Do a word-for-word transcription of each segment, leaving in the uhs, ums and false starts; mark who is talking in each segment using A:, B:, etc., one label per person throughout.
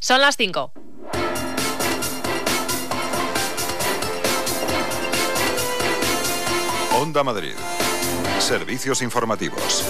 A: Son las cinco.
B: Onda Madrid. Servicios informativos.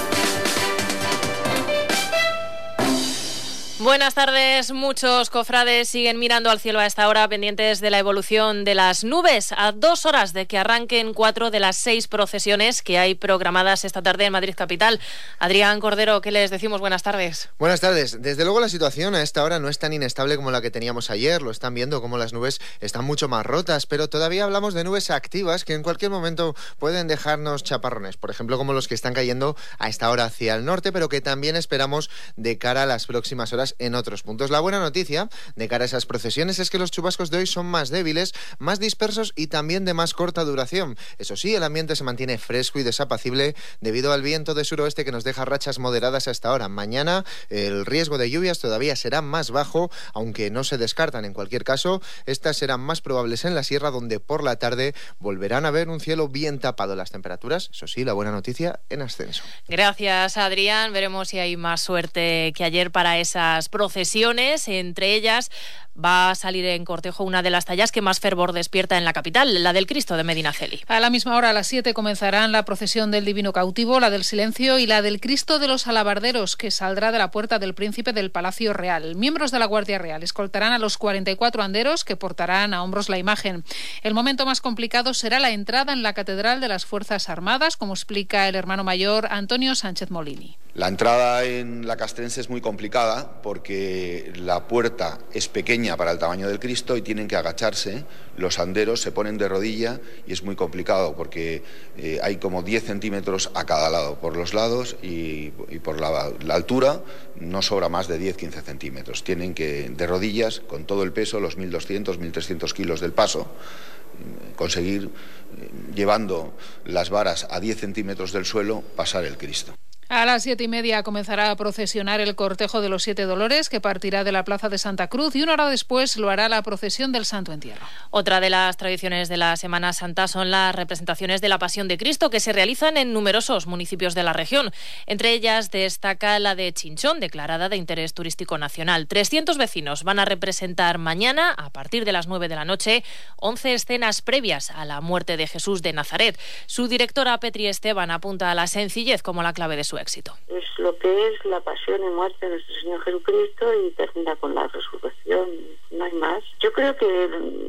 A: Buenas tardes. Muchos cofrades siguen mirando al cielo a esta hora, pendientes de la evolución de las nubes, a dos horas de que arranquen cuatro de las seis procesiones que hay programadas esta tarde en Madrid capital. Adrián Cordero, ¿qué les decimos? Buenas tardes.
C: Buenas tardes. Desde luego la situación a esta hora no es tan inestable como la que teníamos ayer. Lo están viendo como las nubes están mucho más rotas, pero todavía hablamos de nubes activas que en cualquier momento pueden dejarnos chaparrones, por ejemplo, como los que están cayendo a esta hora hacia el norte, pero que también esperamos de cara a las próximas horas en otros puntos. La buena noticia de cara a esas procesiones es que los chubascos de hoy son más débiles, más dispersos y también de más corta duración. Eso sí, el ambiente se mantiene fresco y desapacible debido al viento de suroeste que nos deja rachas moderadas hasta ahora. Mañana el riesgo de lluvias todavía será más bajo, aunque no se descartan. En cualquier caso, estas serán más probables en la sierra, donde por la tarde volverán a ver un cielo bien tapado. Las temperaturas, eso sí, la buena noticia, en ascenso.
A: Gracias, Adrián. Veremos si hay más suerte que ayer para esas procesiones. Entre ellas va a salir en cortejo una de las tallas que más fervor despierta en la capital, la del Cristo de Medinaceli.
D: A la misma hora, a las siete, comenzarán la procesión del Divino Cautivo, la del Silencio y la del Cristo de los Alabarderos, que saldrá de la Puerta del Príncipe del Palacio Real. Miembros de la Guardia Real escoltarán a los cuarenta y cuatro anderos que portarán a hombros la imagen. El momento más complicado será la entrada en la Catedral de las Fuerzas Armadas, como explica el hermano mayor Antonio Sánchez Molini.
E: La entrada en la Castrense es muy complicada porque la puerta es pequeña para el tamaño del Cristo y tienen que agacharse. Los anderos se ponen de rodilla y es muy complicado porque eh, hay como diez centímetros a cada lado, por los lados y, y por la, la altura no sobra más de diez a quince centímetros. Tienen que, de rodillas, con todo el peso, los mil doscientos a mil trescientos kilos del paso, conseguir, eh, llevando las varas a diez centímetros del suelo, pasar el Cristo.
D: A las siete y media comenzará a procesionar el cortejo de los Siete Dolores, que partirá de la Plaza de Santa Cruz, y una hora después lo hará la procesión del Santo Entierro.
A: Otra de las tradiciones de la Semana Santa son las representaciones de la Pasión de Cristo, que se realizan en numerosos municipios de la región. Entre ellas destaca la de Chinchón, declarada de interés turístico nacional. trescientos vecinos van a representar mañana, a partir de las nueve de la noche, once escenas previas a la muerte de Jesús de Nazaret. Su directora, Petri Esteban, apunta a la sencillez como la clave de su éxito.
F: Es lo que es la pasión y muerte de nuestro Señor Jesucristo y termina con la resurrección, no hay más. Yo creo que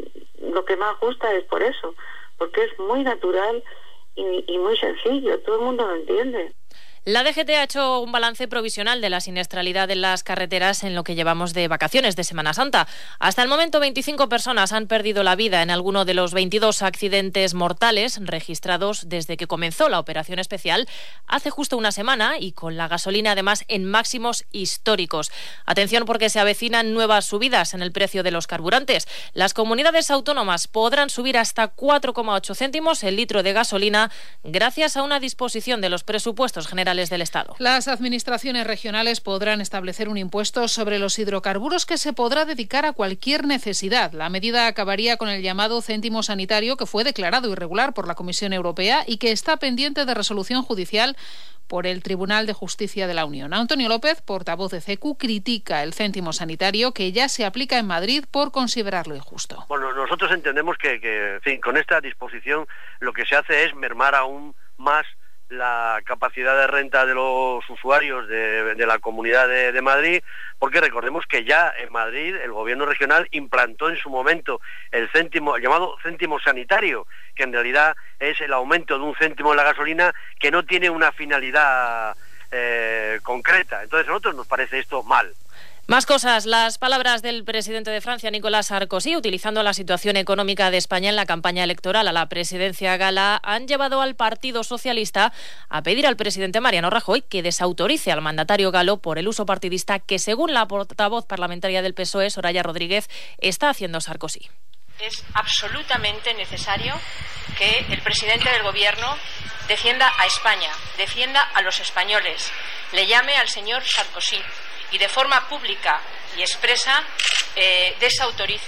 F: lo que más gusta es por eso, porque es muy natural y, y muy sencillo, todo el mundo lo entiende.
A: La D G T ha hecho un balance provisional de la siniestralidad en las carreteras en lo que llevamos de vacaciones de Semana Santa. Hasta el momento, veinticinco personas han perdido la vida en alguno de los veintidós accidentes mortales registrados desde que comenzó la operación especial hace justo una semana, y con la gasolina además en máximos históricos. Atención, porque se avecinan nuevas subidas en el precio de los carburantes. Las comunidades autónomas podrán subir hasta cuatro coma ocho céntimos el litro de gasolina gracias a una disposición de los presupuestos generales del Estado.
D: Las administraciones regionales podrán establecer un impuesto sobre los hidrocarburos que se podrá dedicar a cualquier necesidad. La medida acabaría con el llamado céntimo sanitario, que fue declarado irregular por la Comisión Europea y que está pendiente de resolución judicial por el Tribunal de Justicia de la Unión. Antonio López, portavoz de C E C U, critica el céntimo sanitario que ya se aplica en Madrid por considerarlo injusto.
G: Bueno, nosotros entendemos que, que en fin, con esta disposición lo que se hace es mermar aún más la capacidad de renta de los usuarios de, de la Comunidad de, de Madrid, porque recordemos que ya en Madrid el gobierno regional implantó en su momento el céntimo, el llamado céntimo sanitario, que en realidad es el aumento de un céntimo en la gasolina que no tiene una finalidad eh, concreta. Entonces a nosotros nos parece esto mal.
A: Más cosas. Las palabras del presidente de Francia, Nicolas Sarkozy, utilizando la situación económica de España en la campaña electoral a la presidencia gala, han llevado al Partido Socialista a pedir al presidente Mariano Rajoy que desautorice al mandatario galo por el uso partidista que, según la portavoz parlamentaria del P S O E, Soraya Rodríguez, está haciendo Sarkozy.
H: Es absolutamente necesario que el presidente del Gobierno defienda a España, defienda a los españoles, le llame al señor Sarkozy y de forma pública y expresa eh, desautorice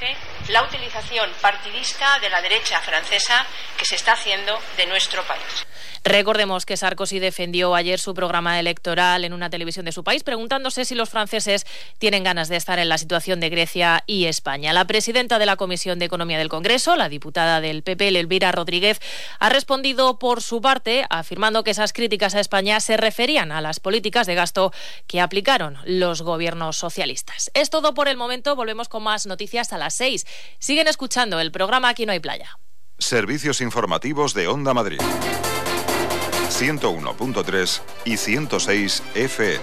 H: la utilización partidista de la derecha francesa que se está haciendo de nuestro país.
A: Recordemos que Sarkozy defendió ayer su programa electoral en una televisión de su país, preguntándose si los franceses tienen ganas de estar en la situación de Grecia y España. La presidenta de la Comisión de Economía del Congreso, la diputada del P P, Elvira Rodríguez, ha respondido por su parte, afirmando que esas críticas a España se referían a las políticas de gasto que aplicaron los gobiernos socialistas. Es todo por el momento, volvemos con más noticias a las seis. Siguen escuchando el programa Aquí no hay playa.
B: Servicios informativos de Onda Madrid. ciento uno punto tres y ciento seis F M.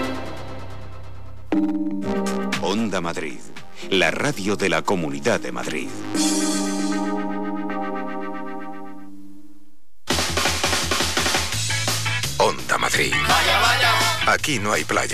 I: Onda Madrid, la radio de la Comunidad de Madrid.
B: Onda Madrid. Aquí no hay playa.